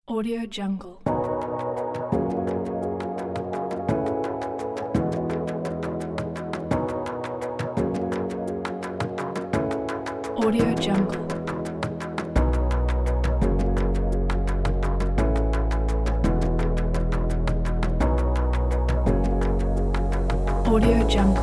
Audio Jungle. Audio Jungle. Audio Jungle.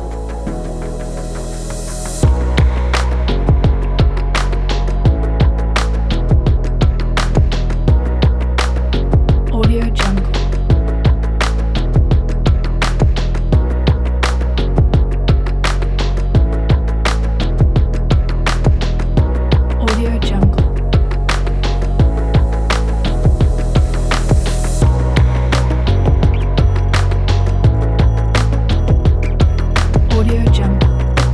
Audio Jungle. Audio Jungle. Audio Jungle.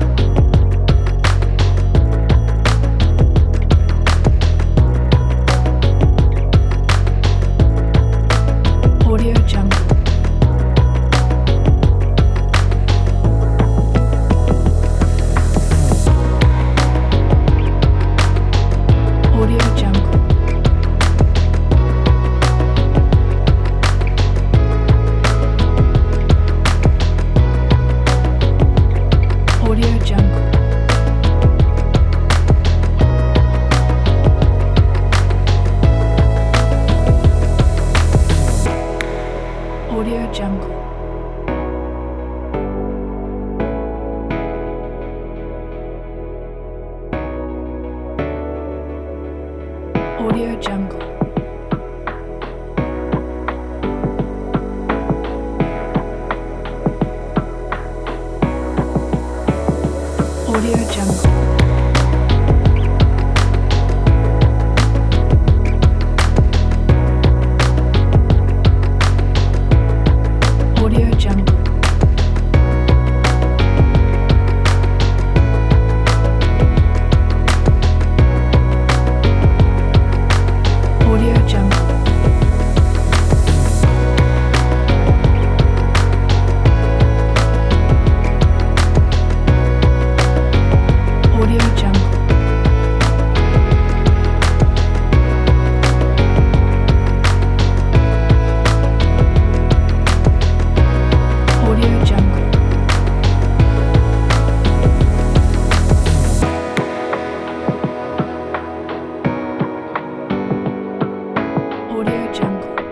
Audio Jungle. Audio Jungle. Audio Jungle. Audio Jungle. Audio Jungle. Audio Jungle. Audio Jungle. Audio Jungle. Audio Jungle. Audio Jungle. Audio Jungle.